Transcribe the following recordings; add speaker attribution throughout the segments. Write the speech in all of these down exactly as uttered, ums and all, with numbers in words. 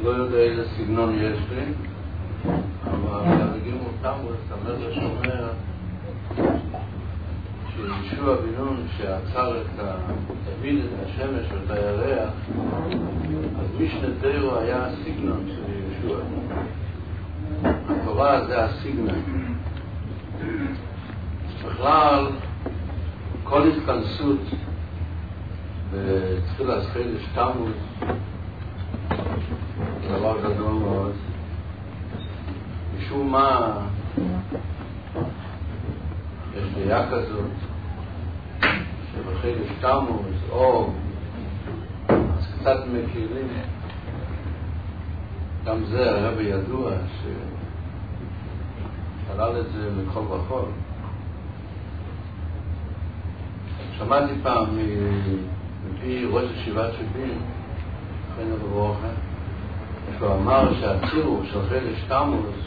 Speaker 1: לא יודע איזה סגנון יש לי, אבל הרגים אותם, המדרש אומר שישוע בן נון שעצר את העביד את השמש ואת הירח, אז משנה תורה היה הסגנון של ישוע. התורה זה הסגנון. בכלל, כל התכנסות בתחילת חודש תמוז זה דבר גדול מאוד. משום מה יש דעה כזאת שבחודש תמוז או אז קצת מכירים, גם זה הרב ידוע ששלל את זה מכל וכל. שמעתי פעם מפי ראש ישיבת שבין, חנר ברוכה, שהוא אמר שהצירוף של חודש תמוז,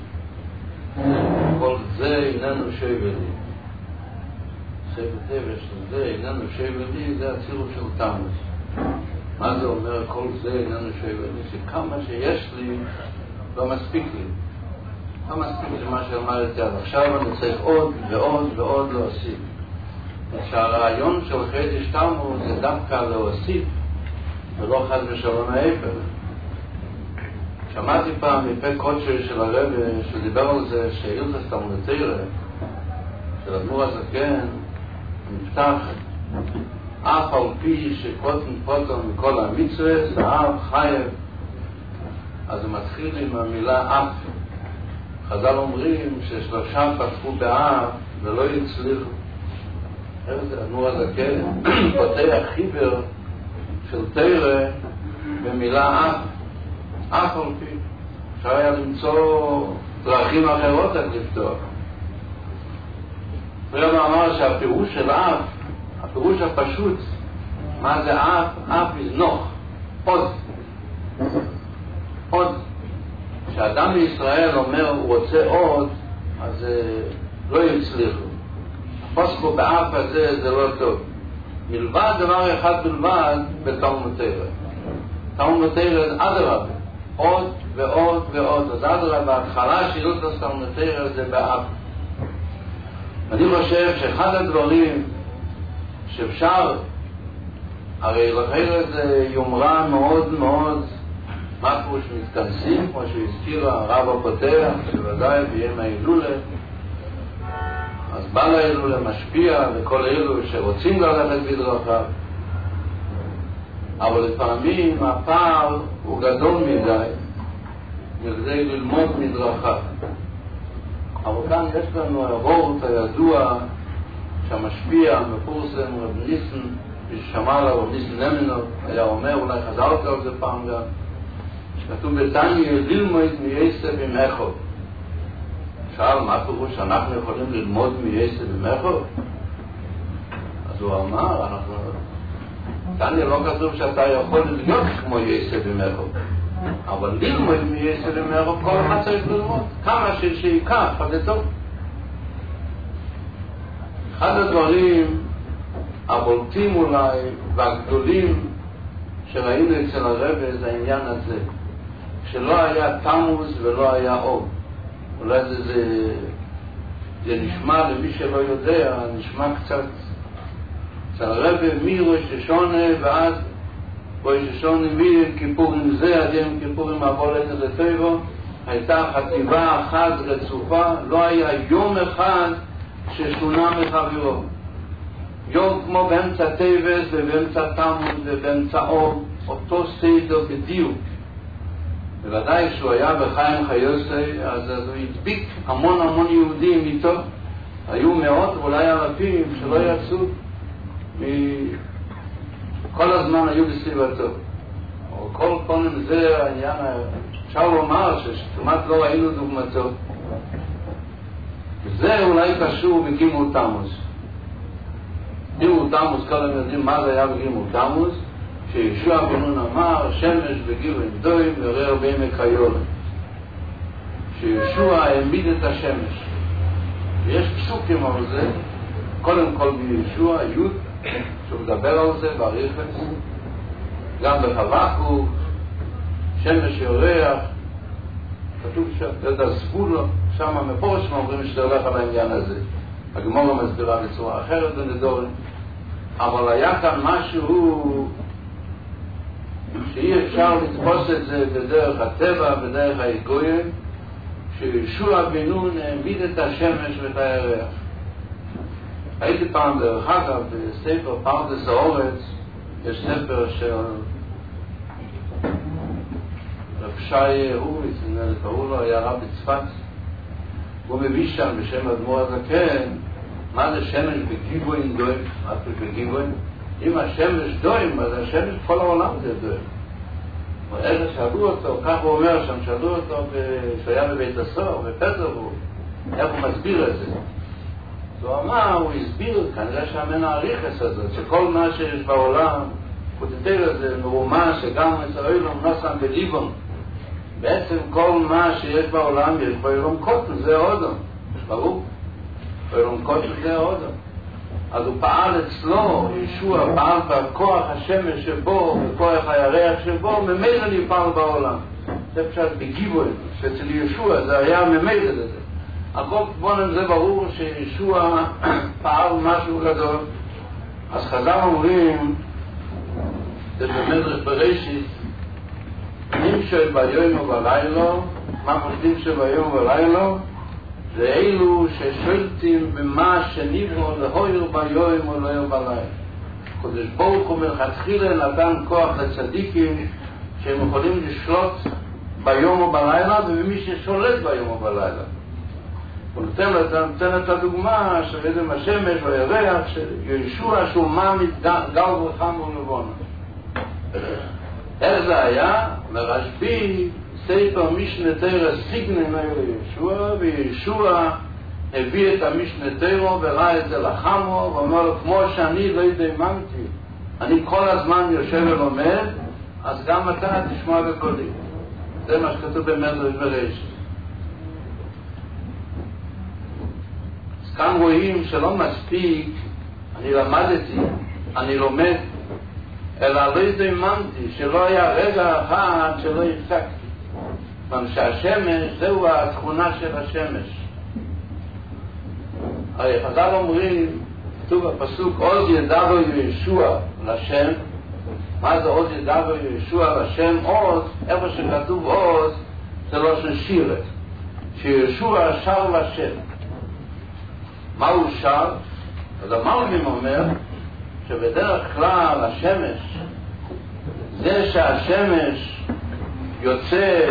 Speaker 1: כל זה איננו שבלי. ספר טבע של זה איננו שבלי, זה הצירוף של תמוז. מה זה אומר כל זה איננו שבלי? שכמה שיש לי לא מספיק לי. לא מספיק לי מה שאמרתי עד עכשיו, אני צריך עוד ועוד ועוד להוסיף. שהרעיון של חודש תמוז זה דווקא להוסיף ולא חס ושלום ההפך. שמעתי פעם מפה קודשי של הרב שדיבר על זה שהילדס תלמוד תורה של אדמו"ר הזקן נפתח אף על פי שקוטן פוטר מכל המצוות האב חייב, אז הוא מתחיל עם המילה אף. חז"ל אומרים ששלושה פתחו באף ולא הצליחו. אדמו"ר הזקן פותח חיבר של תורה במילה אף. אף על פי אפשר היה למצוא דרכים אחרות איך לפתוח. הרב אמר שהפירוש של אף, הפירוש הפשוט, מה זה אף? אף זה נוח, עוד. עוד. כשאדם בישראל אומר הוא רוצה עוד, אז לא יצליחו. הפוסקו באף הזה זה לא טוב. מלבד דבר אחד בלבד בתלמוד תורה. תלמוד תורה זה אדרבה. עוד ועוד ועוד. אז אדרבה, בהתחלה שילוט תלמוד תורה זה באף. אני חושב שאחד הדברים שאפשר, הרי לחיירה זה יומרה מאוד מאוד, מה כמו שמתכנסים, כמו שהזכיר הרב הפותח, שוודאי ביום ההילולה, אז בא להילולה משפיע לכל אלו שרוצים ללכת בדרכיו. אבל לפעמים הפער הוא גדול מדי, כדי ללמוד מדרכיו. אבל כאן יש לנו הוורט הידוע שהמשפיע מפורסם רב ניסן, ששמע לה רב ניסן למנוב, היה אומר, אולי חזרתי על זה פעם גם, שכתוב בתניא ללמוד מייסה במחו. שאל מה פירוש שאנחנו יכולים ללמוד מייסה במחו? אז הוא אמר, אנחנו... תניא לא כתוב שאתה יכול להיות כמו ייסה במחו. אבל ללמוד מייסה במחו, כל אחד צריך ללמוד. כמה שיקח, זה טוב. אחד הדברים הבולטים אולי והגדולים שראינו אצל הרב זה העניין הזה. שלא היה תמוז ולא היה אור. אולי זה, זה, זה נשמע למי שלא יודע, נשמע קצת אצל הרב מראש השונה ועד ראש השונה מכיפורים זה עד יום כיפורים עבולת לטבע, הייתה חטיבה אחת רצופה, לא היה יום אחד ששונה מחברו. יום כמו באמצע טבס ובאמצע תמוז ובאמצע אור, אותו סדר בדיוק. בוודאי שהוא היה בחיים חיוסי, אז הוא הדביק המון המון יהודים איתו. היו מאות ואולי אלפים שלא יצאו, כל הזמן היו בסביבתו. או כל פעם זה העניין, אפשר לומר שכמעט לא ראינו דוגמתו. וזה אולי קשור בגימול תמוז. גימול תמוז, כל הם יודעים מה זה היה בגימול תמוז, שישוע בן נון אמר, שמש בגיל דוים ורר בעמק היולה. שישוע העמיד את השמש. ויש פסוקים על זה, קודם כל בישוע, י' שהוא מדבר על זה, בריחס, גם בחבקוק, שמש יורח, כתוב שם, זה הסבולו, שם המפורש אומרים שזה הולך על העניין הזה. הגמרא מסבירה בצורה אחרת בנדורים, אבל היה כאן משהו שאי אפשר לתפוס את זה בדרך הטבע, בדרך ההיגויים, שישוע בן נון העמיד את השמש ואת הירח. הייתי פעם דרך אגב בספר פרדס האורץ, יש ספר של רב שי הוריץ, קראו לו, היה רב בצפת, הוא מביא שם בשם אדמו"ר הזקן, מה זה שמש בגיבוין דוים, מה זה בגיבוין? אם השמש דוים, אז השמש כל העולם זה דוים. ואלה שאלו אותו, כך הוא אומר שם, שאלו אותו שהיה בבית הסוהר, בפטרבורג, איך הוא מסביר את זה? הוא אמר, הוא הסביר, כנראה שהמן העריכס הזאת, שכל מה שיש בעולם, הוא תתאר את זה מרומה שגם מצאוילום נוסם בליבון. בעצם כל מה שיש בעולם יש בו אילום קוטל, זה אודום. ברור? אילום קוטל זה אודום. אז הוא פעל אצלו, ישוע פעל בכוח השמש שבו, בכוח הירח שבו, ממילא נפעל בעולם. זה פשוט בגיבוי, שאצל ישוע זה היה ממילא לזה. הכל בונם זה ברור שישוע פעל משהו גדול. אז חז"ל אומרים, זה במדרש בראשית, אם שביום ובלילה, מה חושבים שביום ובלילה? זה אלו ששולטים במה שנברו להויר ביום או להויר בלילה. קדוש ברוך הוא מלכתחילה נתן כוח לצדיקים שהם יכולים לשלוט ביום ובלילה ובמי ששולט ביום ובלילה. הוא נותן את הדוגמה שבאדם השמש או הירח שישוע שהוא מעמיד גל וחם ולבונה. איך זה היה? מרשב"י ספר משנה תורה סיגנן היה לישוע, וישוע הביא את המשנה תורה וראה את זה לחמו ואומר לו, כמו שאני לא האמנתי, אני כל הזמן יושב ולומד, אז גם אתה תשמע בקולי. זה מה שכתוב במדרש בראשית. אז כאן רואים שלא מספיק אני למדתי, אני לומד, אלא לא האמנתי, שלא היה רגע אחד שלא הפסקתי. כלומר שהשמש זהו התכונה של השמש. הרי חז"ל אומרים, כתוב בפסוק עוז ידעו ישוע לשם. מה זה עוז ידעו ישוע לשם? עוז, איפה שכתוב עוז זה לא של שירת, שישוע שר לשם. מה הוא שר? אז המלבים אומר שבדרך כלל השמש, זה שהשמש יוצא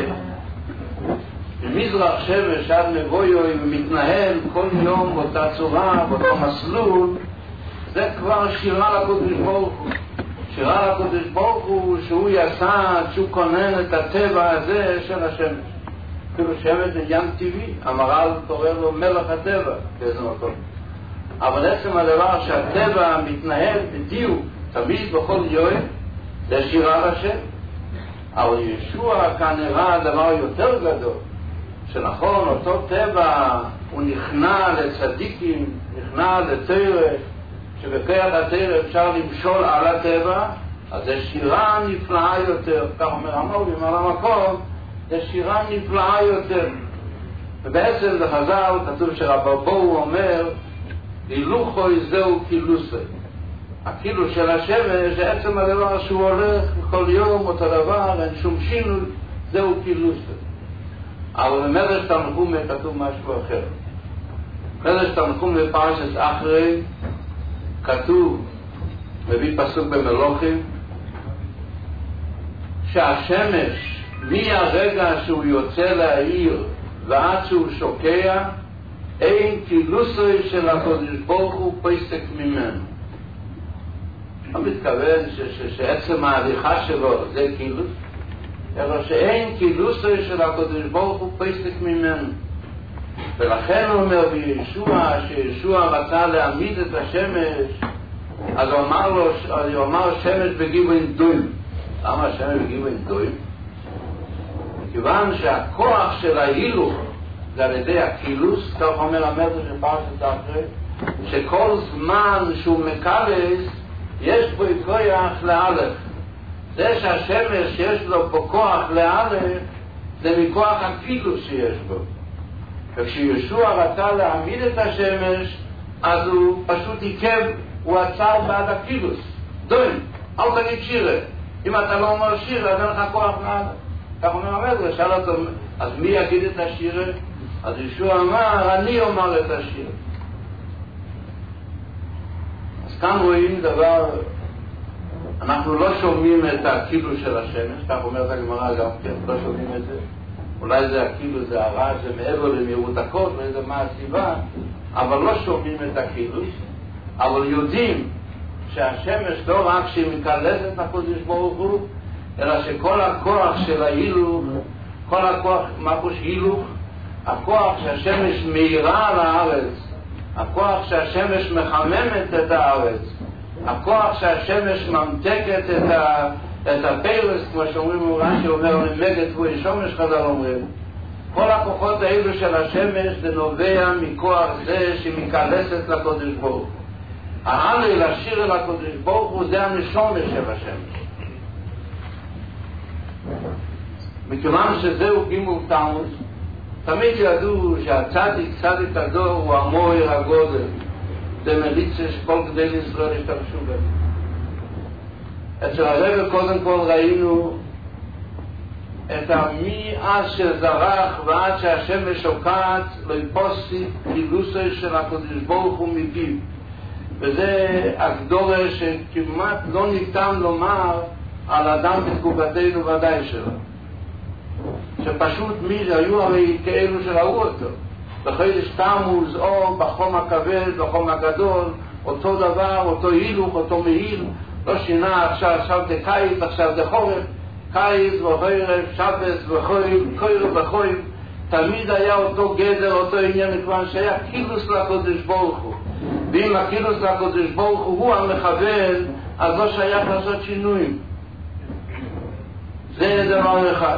Speaker 1: במזרח שמש עד מבויו ומתנהל כל יום באותה צורה, באותו מסלול, זה כבר שירה לקדוש ברוך הוא. שירה לקדוש ברוך הוא שהוא יסד, שהוא כונן את הטבע הזה של השמש. כאילו שמש זה ים טבעי, המהר"ל קורא לו מלך הטבע באיזה מקום. אבל עצם הדבר שהטבע מתנהל בדיוק תמיד בכל יום, זה שירה לשם. אבל ישוע כאן נראה דבר יותר גדול, שנכון, אותו טבע הוא נכנע לצדיקים, נכנע לתורה, שבכוח התורה אפשר למשול על הטבע, אז זה שירה נפלאה יותר, כך אומר המלבים על המקום, זה שירה נפלאה יותר. ובעצם בחז"ל כתוב שרבבו אומר, הילוכו זהו קילוסי. הקילו של השמש זה עצם הדבר שהוא הולך כל יום אותו דבר, אין שום שינוי, זהו קילוסי. אבל במדרש תנחומא כתוב משהו אחר. במדרש תנחומא בפרשת אחרי כתוב, מביא פסוק במלוכים, שהשמש מהרגע שהוא יוצא להעיר ועד שהוא שוקע, אין קילוסי של הקדוש ברוך הוא פסק ממנו. לא מתכוון ש- ש- שעצם ההליכה שלו זה קילוס, אלא שאין קילוסי של הקדוש ברוך הוא פסק ממנו. ולכן הוא אומר בישוע, שישוע רצה להעמיד את השמש, אז הוא אמר לו, הוא אמר שמש בגיבוין דוים. למה השמש בגיבוין דוים? מכיוון שהכוח של ההילוך זה על ידי הקילוס, כך אומר המדרש בפרשת אחרי, שכל זמן שהוא מקלס יש בו כוח לאלף. זה שהשמש שיש לו פה כוח לאלף, זה מכוח הכילוס שיש בו. וכשישוע רצה להעמיד את השמש, אז הוא פשוט עיכב, הוא עצר בעד הכילוס. דוין, אל תגיד שירה. אם אתה לא אומר שירה, אז אין לך כוח לאלף. כך הוא מלמד, הוא שאל אותו, אז מי יגיד את השירה? אז ישוע אמר, אני אומר את השירה. אז כאן רואים דבר, אנחנו לא שומעים את הכילוס של השמש, כך אומרת הגמרא גם כן, לא שומעים את זה. אולי זה הכילוס, זה הרע, זה מעבר למהירות הקול, לא יודע מה הסיבה, אבל לא שומעים את הכילוס, אבל יודעים שהשמש לא רק שהיא מקלסת לקודש ברוך הוא, אלא שכל הכוח של ההילוך, כל הכוח, מה פה שהילוך? הכוח שהשמש מאירה על הארץ, הכוח שהשמש מחממת את הארץ, הכוח שהשמש ממתקת את, ה, את הפרס, כמו שאומרים רש"י אומר, נמגת הוא שומש חז"ל אומרים. כל הכוחות האלו של השמש זה נובע מכוח זה שמקלסת לקודש ברוך הוא. ההלל לשיר אל הקודש ברוך הוא זה הנשומש של השמש. מכיוון שזהו גימול תמוז, תמיד ידעו שהצדיק, צדיק הדור, הוא המויר הגודל. זה מליצה שכל גדל ישראל השתמשו בזה. אצל הרב קודם כל ראינו את המי אז שזרח ועד שהשמש שוקעת לא יפוסי חילוסי של הקודש ברוך הוא מפיו. וזה הגדולה שכמעט לא ניתן לומר על אדם בתקופתנו ודאי שלו. שפשוט מי היו הרי כאלו שראו אותו. בחודש תמוז או בחום הכבד, בחום הגדול, אותו דבר, אותו הילוך, אותו מהיל, לא שינה עכשיו, עכשיו זה קיץ, עכשיו זה חורף, קיץ וחורף, שבס וחורף, חורף וחורף, תמיד היה אותו גדר, אותו עניין, מכיוון שהיה קילוס לקודש ברוך הוא. ואם הקילוס לקודש ברוך הוא הוא המכוון, אז לא שייך לעשות שינויים. זה דבר אחד.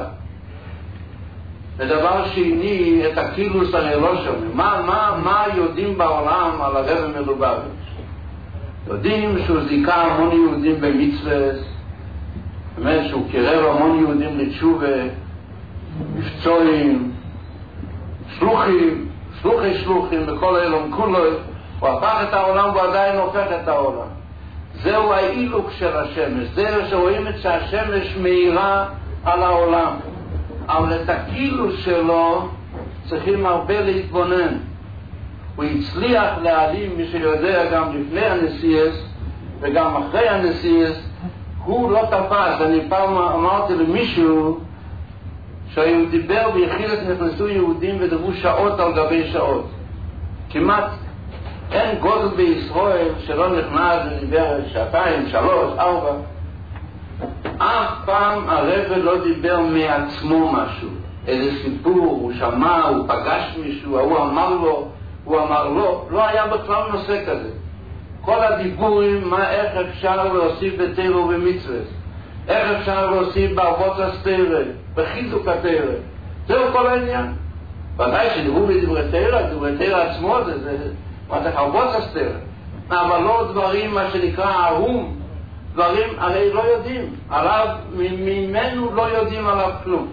Speaker 1: ודבר שני, את הקילוס אני לא שומע. מה, מה, מה יודעים בעולם על הרב מלובביץ'? יודעים שהוא זיכה המון יהודים במצוות, באמת שהוא קירב המון יהודים לתשובה, מבצועים, שלוחים, שלוחי שלוחים בכל העולם כולו. הוא הפך את העולם והוא עדיין הופך את העולם. זהו האילוק של השמש, זהו שרואים את שהשמש מאירה על העולם. אבל את הקילוס שלו צריכים הרבה להתבונן. הוא הצליח להעלים, מי שיודע, גם לפני הנשיאס וגם אחרי הנשיאס, הוא לא תפס. אני פעם אמרתי למישהו שהוא דיבר ביחילת נכנסו יהודים ודברו שעות על גבי שעות. כמעט אין גודל בישראל שלא נכנס ודיבר שעתיים, שלוש, ארבע. אף פעם הרב לא דיבר מעצמו משהו, איזה סיפור, הוא שמע, הוא פגש מישהו, הוא אמר לו, הוא אמר לו, לא היה בכלל נושא כזה. כל הדיבורים, מה, איך אפשר להוסיף בתורה ובמצוות, איך אפשר להוסיף בערבות הסתירה, בחיזוק התורה, זהו כל העניין. ודאי שדיברו בדברי תורה, דברי תורה עצמו זה, זה, מה זה ערבות הסתירה, אבל לא דברים, מה שנקרא ההום, דברים הרי לא יודעים עליו, ממנו לא יודעים עליו כלום.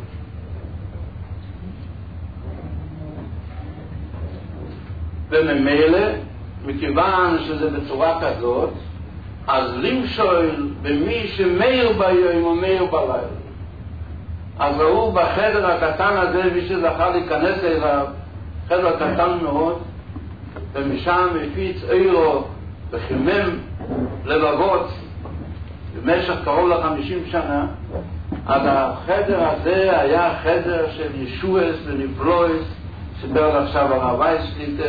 Speaker 1: וממילא, מכיוון שזה בצורה כזאת, אז למשול במי שמאיר ביום או מאיר בלילה. אז ראו בחדר הקטן הזה, מי שזכה להיכנס אליו, חדר קטן מאוד, ומשם הפיץ אירו וחימם לבבות, במשך קרוב לחמישים שנה. אז החדר הזה היה חדר של ישועס ונפלויס, סיבר עכשיו על הווייסליטה,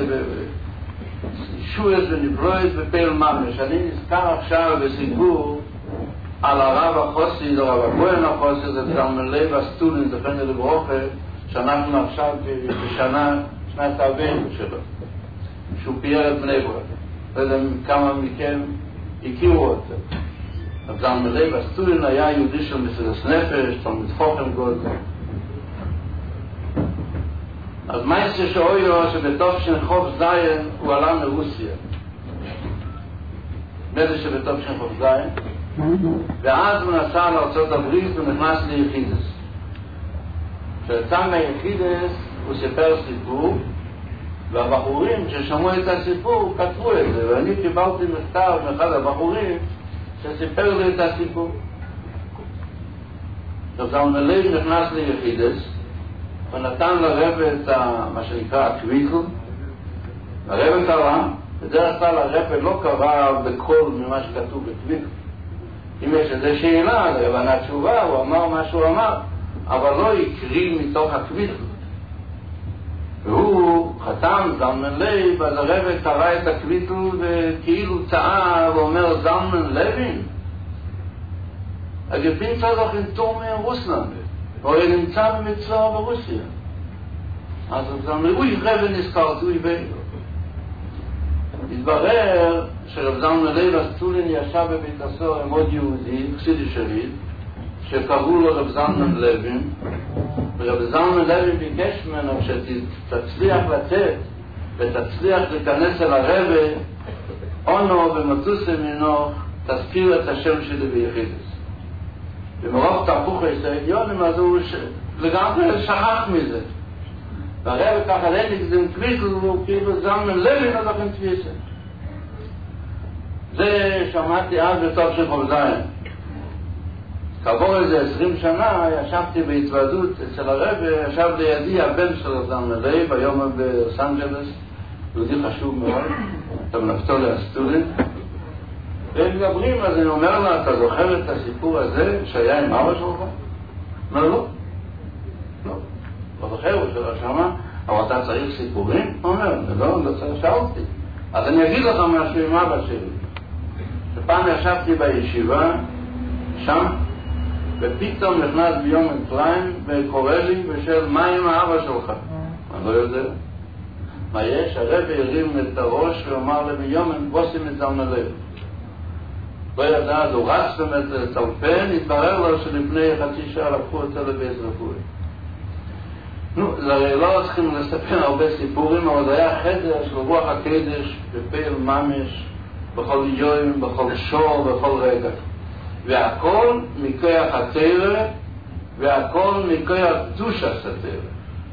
Speaker 1: ישועס ונפלויס בפעיל ממש. אני נזכר עכשיו בסיפור על הרב החוסי, הרב הכהן החוסי, זה תלמידי הסטודנט, זה חנד לברוכה, שאנחנו עכשיו בשנה, שנת הבן שלו, שהוא פייר את בני ברק. לא יודע כמה מכם הכירו אותו. התלמידי בסטודנט היה יהודי של מסירות נפש, תלמיד חוכם גודל. אז מה יש שאוי לו שבתוף של חוף זין הוא עלה מרוסיה. מה זה שבתוף של חוף זין? ואז הוא נסע לארצות הברית ונכנס ליחידס. כשיצא מהיחידס הוא סיפר סיפור, והבחורים ששמעו את הסיפור כתבו את זה, ואני קיבלתי מכתב מאחד הבחורים שסיפר לי את הסיפור. עכשיו זלמן לייב נכנס ליחידס ונתן לרב את מה שנקרא הקוויטל. הרב קרא, בדרך כלל הרב לא קרא בכל ממה שכתוב בקוויטל. אם יש איזו שאלה, לבנה תשובה, הוא אמר מה שהוא אמר, אבל לא יקריא מתוך הקוויטל. והוא חתם, זלמן לייב, אז הרב קרא את הקוויטל וכאילו צעה ואומר, זלמן לוין, הגפין צריך לנטור מרוסלנד, או נמצא במצווה ברוסיה. אז זלמן לייב, אוי רב נזכרת, אוי בן. התברר שרב זלמן לייב הסטולין ישב בבית הסוהר עם עוד יהודי, חסידי שריד, שקראו לו רב זלמן לוין, ורב זלמן לוין ביקש ממנו שתצליח לצאת ותצליח להיכנס אל הרבי, אונו ומטוס ממנו, תזכיר את השם שלי ביחידס. ומרוב תפוך הישראליונים, אז הוא לגמרי שכח מזה. והרבי ככה להניק זה מקוויטל, הוא כאילו זלמן לוין, אז לכם תפיסה. זה שמעתי אז בטוב של חובזיים. כעבור איזה עשרים שנה ישבתי בהתוועדות אצל הרבי, ישב לידי הבן של זלמן לייב, היום הוא בלוס אנג'לס, יהודי חשוב מאוד, אתה נפתולי הסטודנט. והם מדברים, אז אני אומר לה, אתה זוכר את הסיפור הזה שהיה עם אבא שלך? אומר, לא. לא. לא זוכר, הוא שלא שמה, אבל אתה צריך סיפורים? הוא אומר, לא, לא צריך שאלתי. אז אני אגיד לך משהו עם אבא שלי. שפעם ישבתי בישיבה, שם, ופתאום נכנס ביום קליין וקורא לי ושאל, מה עם האבא שלך? אני לא יודע. מה יש? הרבי הרים את הראש ואמר לי, ביום הם בוסים את זלמן לייב. לא ידע, אז הוא רץ באמת לטלפן, התברר לו שלפני חצי שעה לקחו אותו לבית רפואי. נו, לא צריכים לספר הרבה סיפורים, אבל זה היה חדר של רוח הקדש, בפעיל ממש, בכל יום, בכל שור, בכל רגע. והכל מכוח התורה, והכל מכוח קדושת התורה.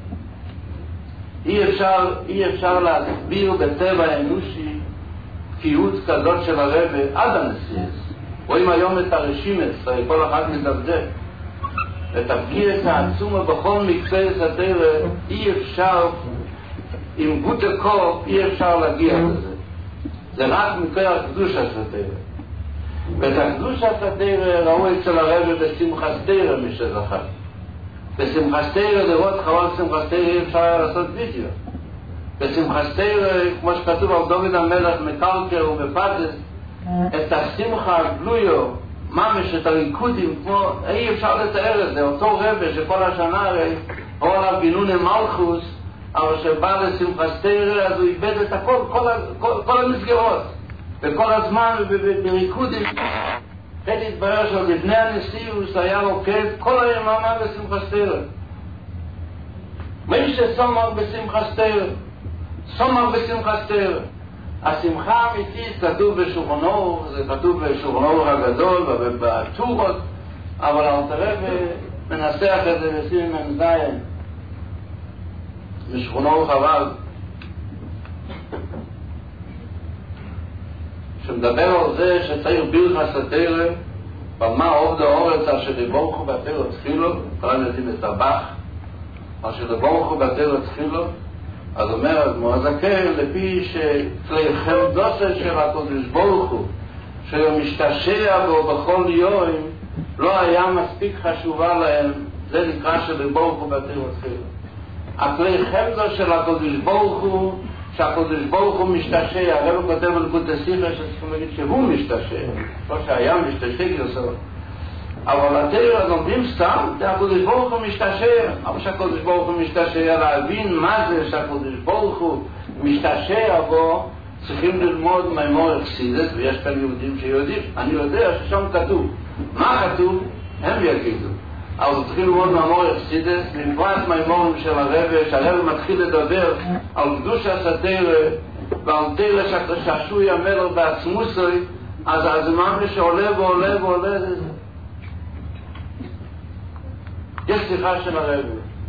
Speaker 1: אי אפשר, אי אפשר להסביר בטבע האנושי תקיעות כזאת של הרבי עד הנסיעס. רואים היום את הרשימת, כל אחד מדבדק. את הפגיעת העצומה בכל מקצועי התורה, אי אפשר, עם גוטה קופ, אי אפשר להגיע לזה. זה רק מכוח קדושת התורה. ואת הקדושת התורה ראו אצל הרבי בשמחת תורה, מי שזכר. בשמחת תורה, לראות חרון שמחת תורה, אי אפשר לעשות וידאו. בשמחת תורה, כמו שכתוב על דוד המלך מקלקר ובפדס, את השמחה הגלויו, ממש את הריקודים, כמו, אי אפשר לתאר את זה, אותו רבי שכל השנה הרי, הוא עליו גינון עם מלכוס, אבל שבא לשמחת תורה, אז הוא איבד את הכל, כל, כל, כל המסגרות. וכל הזמן בריקודים, כן התברר שלפני הנשיאוס היה רוקד כל היממה בשמחת תורה. מי שסומר בשמחת תורה, סומר בשמחת תורה. השמחה האמיתית כתוב בשולחן אורוך, זה כתוב בשולחן אורוך הגדול ובטורות, אבל הרב מנסח את זה בשים מ"ז בשולחן אורוך הרב, שמדבר על זה שצריך ברכת התורה, במה עובד האורץ אשר יבורכו בתורה תחילו, קוראים לזה מסתבך, אשר יבורכו בתורה תחילו, אז אומר אדמו"ר הזקן, לפי שכלי חמדוסה של הקדוש ברוך הוא, שהוא משתשע בו בכל יום, לא היה מספיק חשובה להם, זה נקרא שלברוך הוא בתורה תחילו. הכלי חמדו של הקדוש ברוך הוא, שהקדוש ברוך הוא משתשע, הרב כותב על קוטי שיחה שצריכים להגיד שהוא משתשע, לא שהיה משתשע גרסות. אבל התורה לומדים סתם, שהקדוש ברוך הוא משתשע, אבל שהקדוש ברוך הוא משתשע, להבין מה זה שהקדוש ברוך הוא משתשע בו, צריכים ללמוד מימור אקסידס, ויש כאן יהודים שיודעים, אני יודע ששם כתוב. מה כתוב? הם יגידו. אבל צריכים ללמוד מימור אקסידס, בפרט מימורים של הרבי, שהרבי מתחיל לדבר על קדושת התורה, ועל תורה שהשעשוע המלך בעצמוסוי, אז הזמן שעולה ועולה ועולה זה יש שיחה של הרבי.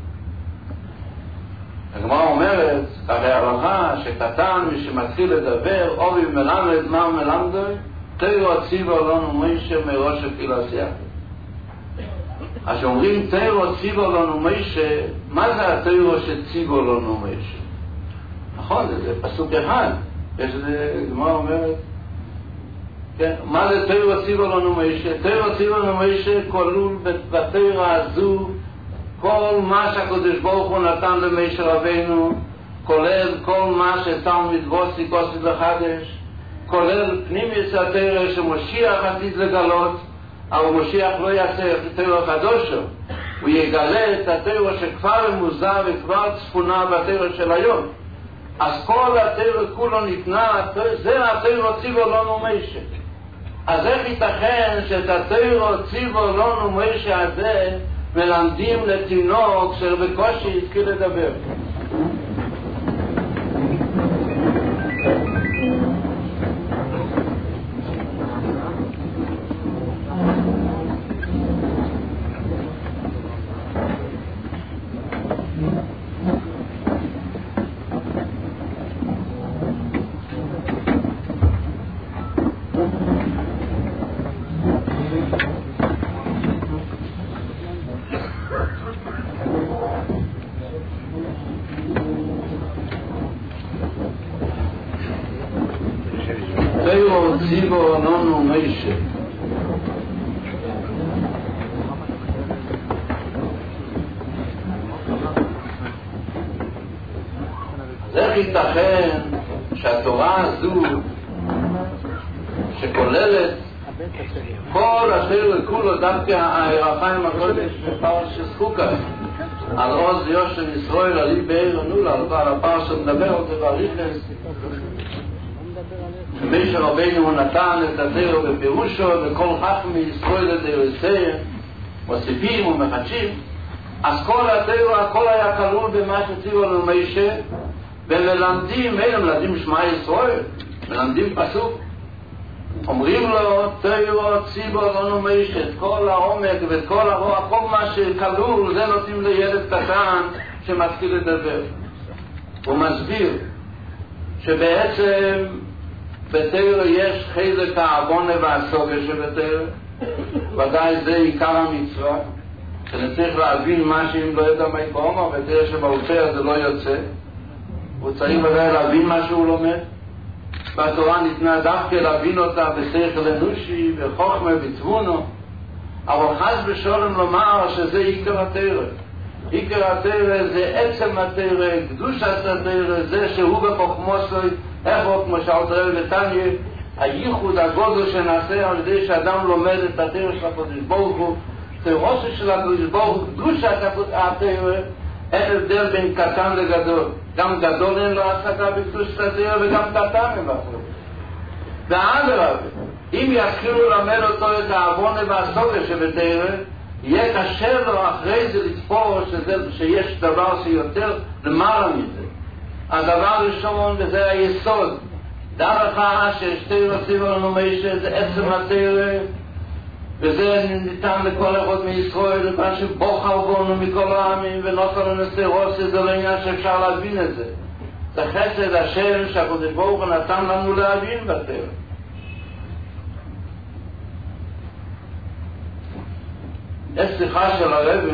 Speaker 1: הגמרא אומרת, הרי ההלכה שקטן מי שמתחיל לדבר, אובי מלמד, מה מלמדוי? תירו ציבו לנו מוישה מראש הפילוסיה. אז שאומרים תירו ציבו לנו מוישה, מה זה התירו שציבו לנו מוישה? נכון, זה פסוק אחד. יש איזה גמרא אומרת, כן, מה זה תירו ציבו לנו מוישה? תירו ציבו לנו מוישה כלול בתירו הזו כל מה שהקדוש ברוך הוא נתן למשה רבינו, כולל כל מה שתלמיד בוסי כוסית לחדש, כולל פנימיות התורה שמשיח עתיד לגלות, אבל משיח לא יעשה את התורה החדשה, הוא יגלה את התורה שכבר מוזר וכבר צפונה בתורה של היום. אז כל התורה כולו ניתנה, זה התורה ציבו לנו משה. אז איך ייתכן שאת התורה ציבו לנו משה הזה מלמדים לתינוק שבקושי התחיל לדבר? ציבו לנו משה. אז איך ייתכן שהתורה הזו שכוללת כל אשר כולו דווקא הערפיים הקודש בפרשת חוקה על עוז יושן ישראל עלי בעיר הנולה על הפרשה מדבר על זה בריכס משה רבינו הוא נתן את התורה בפירושו וכל חכמי ישראל לדרסיה מוסיפים ומחדשים. אז כל התורה הכל היה כלול במה שציוו לנו משה, ומלמדים, אלה מלמדים שמע ישראל, מלמדים פסוק, אומרים לו תורה ציוו לנו משה, את כל העומק ואת כל הרוח, כל מה שכלול זה נותנים לילד קטן שמתחיל לדבר. הוא מסביר שבעצם בתורה יש חלק העוונה והסוגיה שבתורה, ודאי זה עיקר המצווה, שנצטרך להבין מה שאם לא יודע מה יקום, אבל בתורה שבעופה זה לא יוצא, הוא צריך ודאי להבין מה שהוא לומד, והתורה ניתנה דווקא להבין אותה בשכל אנושי וחוכמה ותבונו, אבל חס ושלום לומר שזה עיקר התורה. עיקר התורה זה עצם התורה, קדושת התורה, זה שהוא בחוכמוסו, איך הוא כמו שאלתר ותניא, הייחוד הגודל שנעשה על ידי שאדם לומד את התורה של הקדוש ברוך הוא, תורתו של הקדוש ברוך הוא, קדושת התורה, אין הבדל בין קטן לגדול. גם גדול אין לו השגה בקדושת התורה וגם קטן אין לו השגה. ואדרבה, אם יתחילו ללמד אותו את העוונה והסוגיה שבתורה, יהיה קשה לו אחרי זה לתפור שזה, שיש דבר שיותר למעלה מזה. הדבר הראשון, וזה היסוד, דע לך שתורה ציוו לנו משה זה עצם התורה, וזה ניתן לכל אחד מישראל, מה שבוחר בנו מכל העמים ונוסר לנשא רוסי, זה לא עניין שאפשר להבין את זה. זה חסד השם שהקדוש ברוך הוא נתן לנו להבין בתורה. יש שיחה של הרבי,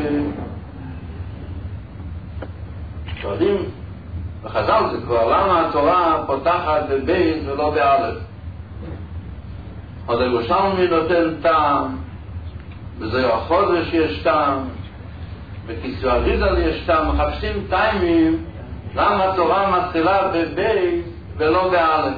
Speaker 1: שואלים וחז"ל זה כבר למה התורה פותחת בבית ולא באלף. עוד הירושלמי נותן טעם, בזה החודש יש טעם, בכיסוי אריזל יש טעם, מחפשים טעמים למה התורה מתחילה בבית ולא באלף.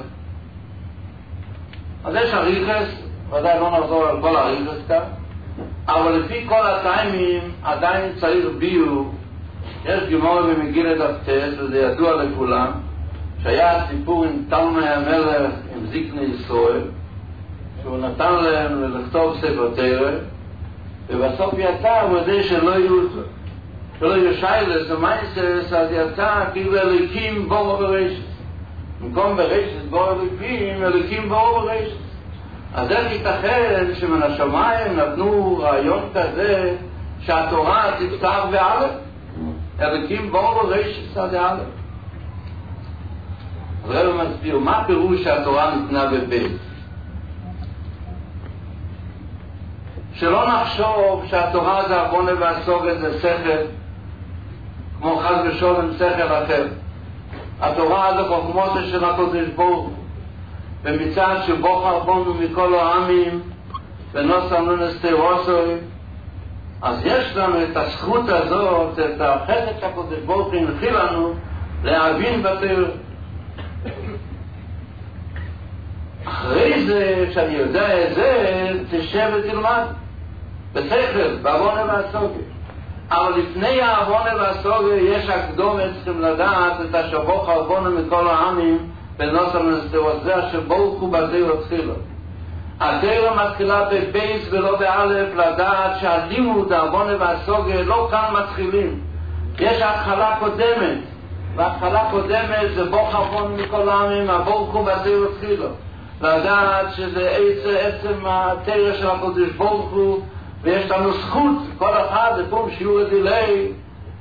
Speaker 1: אז יש אריכס, ודאי לא נחזור על כל אריכס כאן, אבל לפי כל הטעמים עדיין צריך ביור. יש גמרא במגילת אבטס, וזה ידוע לכולם, שהיה סיפור עם תלמי המלך עם זקני ישראל, שהוא נתן להם לכתוב ספר תורה, ובסוף יצא הוא יודע שלא יהיו שלא יהיו שיילס ומייסס, אז יצא כאילו אליקים בורו ברשת. במקום ברשת בורו אליקים, אליקים בורו ברשת. אז איך ייתכן שמן השמיים נתנו רעיון כזה שהתורה תפתח באלף? אלוקים ברור רשת צד אלף. אז רב מסביר, מה פירוש שהתורה ניתנה בבית? שלא נחשוב שהתורה זה עוונה והסוגיה זה שכל, כמו חס ושלום שכל אחר. התורה זה חוכמתו של הקדוש ברוך הוא, ומצד שבוחר בנו מכל העמים ונוסם לנו סתירוסוי, אז יש לנו את הזכות הזאת, את החסד שהקדוש ברוך הוא הנחיל לנו להבין בתורה. אחרי זה, כשאני יודע את זה, תשב ותלמד בשכל, בעוונה והסוגיה. אבל לפני העוונה והסוגיה יש הקדומה, צריכים לדעת את השבוך העוונה מכל העמים ונוסם לסתירות, זה השבוך הוא בתורה התחילה. התורה מתחילה בבייס ולא באלף, לדעת שהלימוד העוונה והסוגיה לא כאן מתחילים. יש התחלה קודמת, וההתחלה קודמת זה בוך העוונה מכל העמים, הבוך הוא בתורה התחילה. לדעת שזה עצם התורה של הקדוש ברוך הוא, ויש לנו זכות, כל אחד לפום שיעור הדילי,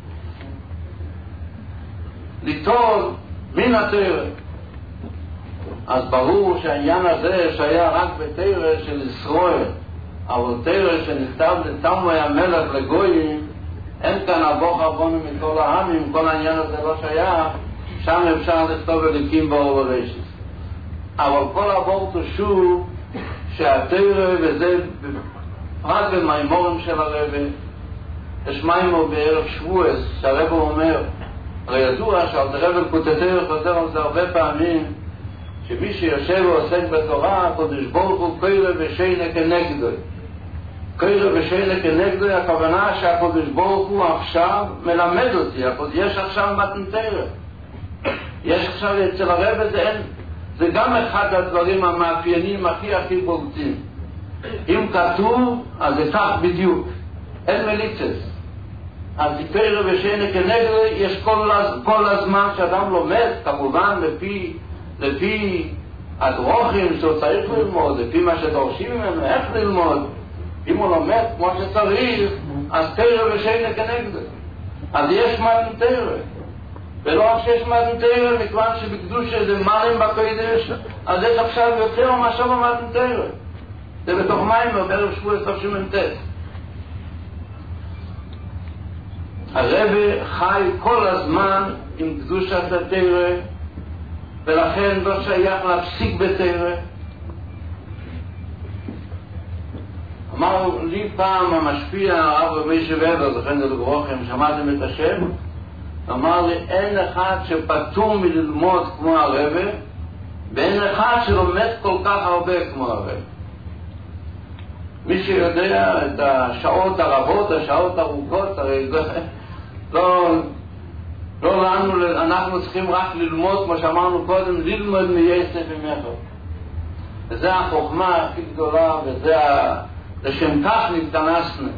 Speaker 1: ליטול מן התורה. אז ברור שהעניין הזה שהיה רק בתורה של ישראל, אבל תורה שנכתב לתמוי המלך לגויים, אין כאן הבוך עוונה מכל העמים, כל העניין הזה לא שייך, שם אפשר לכתוב אלוקים באור ורשת. אבל כל הוורט הוא שוב שהתורה, וזה פרט במימורים של הרב, יש מימור בערב שבועס שהרב אומר, הרי ידוע שהרב כותתר חוזר על זה הרבה פעמים, שמי שיושב ועוסק בתורה, הקדוש ברוך הוא קורא ושיינה כנגדו. קורא ושיינה כנגדו, הכוונה שהקדוש ברוך הוא עכשיו מלמד אותי, יש עכשיו מתנתר. יש עכשיו אצל הרב הזה אין, זה גם אחד הדברים המאפיינים הכי הכי בולטים. אם כתוב, אז זה כך בדיוק. אין מליצס. אז תקרא ושיינה כנגדו, יש כל, כל הזמן שאדם לומד, כמובן לפי, לפי הדרוכים שהוא צריך ללמוד, לפי מה שדורשים ממנו, איך ללמוד. אם הוא לומד כמו שצריך, אז תקרא ושיינה כנגדו. אז יש מתנתר. ולא רק שיש מתנתר, מכיוון שבקדוש זה מרים בקודש, אז יש עכשיו יותר מאשר במתנתר. זה בתוך מים, בערב שבועס תשמ"ט. הרב חי כל הזמן עם קדושת התורה, ולכן לא שייך להפסיק בתורה. אמר לי פעם המשפיע הרב רבי שוודר, זכן דלגרוכם, שמעתם את השם? אמר לי, אין אחד שפטור מללמוד כמו הרב, ואין אחד שלומד כל כך הרבה כמו הרב. מי שיודע את השעות הרבות, השעות ארוכות, הרי לא, לא לנו, אנחנו צריכים רק ללמוד, כמו שאמרנו קודם, ללמוד מייסף ומחר. וזה החוכמה הכי גדולה, וזה לשם כך נתכנסנו.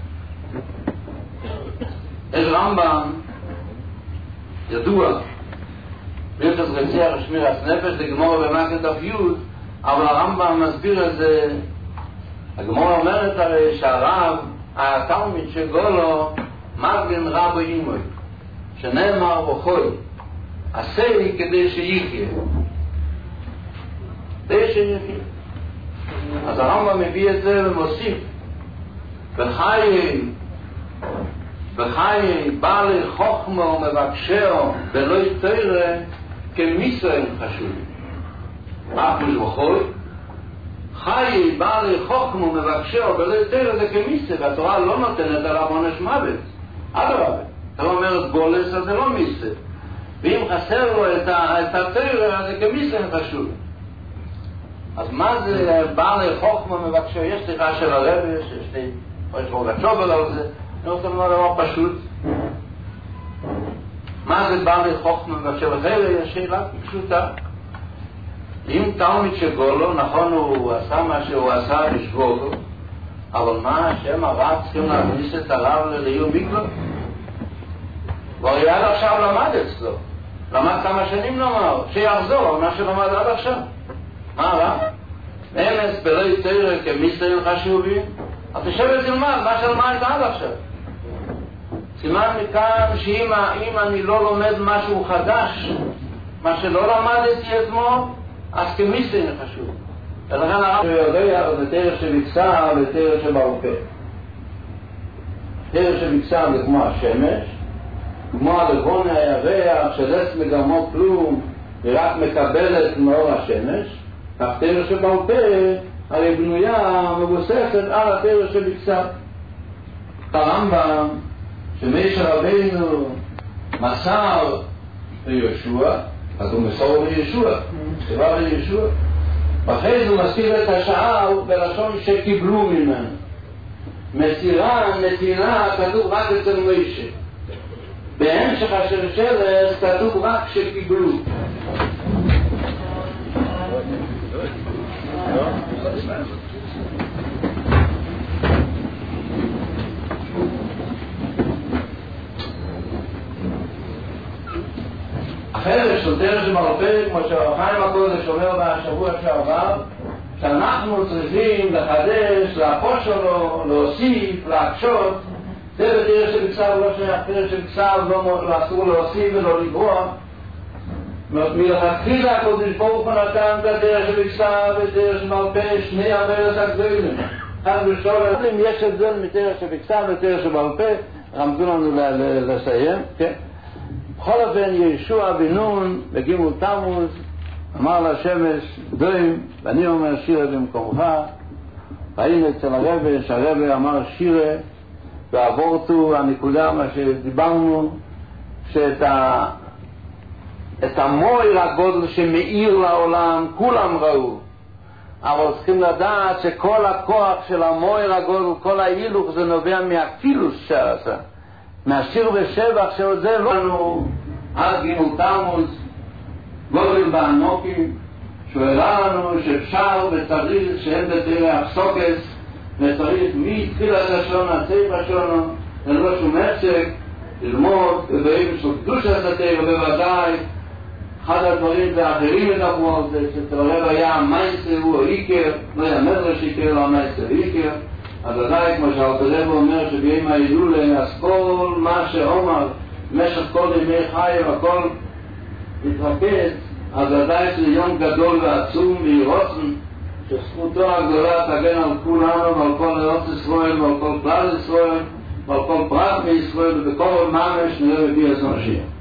Speaker 1: יש רמב"ם, ידוע, ביחס רציח שמירת נפש, זה גמור במקד דף י', אבל הרמב"ם מסביר את זה. הגמור אומרת הרי שהרב, התלמיד שגולו, מגן רבו אימוי, שנאמר בכל, עשה לי כדי שיחיה. כדי שיחיה. אז הרמב"ם מביא את זה ומוסיף, בחיי, בחיי בעלי חוכמה ומבקשהו ולא יתרא כמישראל חשוב. מה פשוט בכל? חיי בעלי חוכמה ומבקשהו ולא יתרא זה כמיסה, והתורה לא נותנת עליו עונש מוות. אדרבה, התורה אומרת גולס, אז זה לא מיסה. ואם חסר לו את התורה, זה כמיסה חשוב. אז מה זה בעלי חוכמה ומבקשהו? יש תירה של הרב, יש לי, יש לו גצ'ובל על זה, אני רוצה לומר דבר פשוט. מה זה בעלי חוכמה ומבקשהו? אחרי יש שאלה פשוטה. אם תלמיד שגולו, נכון הוא עשה מה שהוא עשה בשבולו, אבל מה השם הרב צריכים להכניס את הרב לעיר מקווה? והרי עד עכשיו למד אצלו, למד כמה שנים לומר, שיחזור על מה שלמד עד עכשיו. מה הרב? אמס בלוי תורה כמיסטרים חשובים, אז תשב ותלמד מה שלמדת עד עכשיו. סימן מכאן שאם אם אני לא לומד משהו חדש, מה שלא למדתי אתמול, אז כמיסטרים חשוב. ולכן הרב יודע זה תורה שבקצר ותורה שבעל פה. תורה שבקצר זה כמו השמש, כמו הלבון הירח שדס מגרמו כלום ורק מקבלת מאור השמש, כך תורה שבעל פה הרי בנויה מבוססת על התורה שבקצר. הרמב"ם שמשה רבינו מסר ליהושע, אז הוא מסור לישוע, סיבה לישוע. ואחרי זה הוא מזכיר את השעה בלשון שקיבלו ממנו. מסירה, נתינה, כתוב רק אצל משה. בהמשך השרשרת כתוב רק שקיבלו. החלק של תורה שבעל פה, כמו שהחיים הקודש אומר בשבוע שעבר, שאנחנו צריכים לחדש, להפוש לו, להוסיף, להקשות. זה בתורה שבקצר לא שייך, תורה שבקצר לא אסור להוסיף ולא לגרוע. מלכתחילה הקודש ברוך הוא נתן את התורה שבקצר ותורה שבעל פה, שני המרס הגדולים. כאן בשורש, אם יש הבדל מתורה שבקצר ותורה שבעל פה, רמזו לנו לסיים, כן? בכל אופן ישוע בן נון בגימול תמוז אמר לשמש דוים, ואני אומר שירה במקומך. ראינו אצל הרבי שהרבי אמר שירה ועבורתו הנקודה מה שדיברנו, שאת ה... את המויר הגודל שמאיר לעולם כולם ראו, אבל צריכים לדעת שכל הכוח של המויר הגודל, כל ההילוך, זה נובע מהכפילוס שעשה, מהשיר ושבח של זה לא לנו עד גימול תמוז גודל בענוקים, שהוא הראה לנו שאפשר וצריך שאין בתורה הפסוקס וצריך מתחילת השעון עד סוף השעון ללא שום הפסק ללמוד ובאים של קדושת התורה. בוודאי אחד הדברים ואחרים ידברו על זה שאצל הרב היה המייסר הוא העיקר, לא היה מדרש עיקר, לא המייסר עיקר. אז ודאי כמו שהרב אומר שביום ההילולה אז כל מה שאומר במשך כל ימי חיים הכל מתרכז, אז ודאי זה יום גדול ועצום וירוצן שזכותו הגדולה תגן על כולנו ועל כל ארץ ישראל ועל כל כלל ישראל ועל כל פרט מישראל ובכל ממש נראה בבי עצמו שיהיה.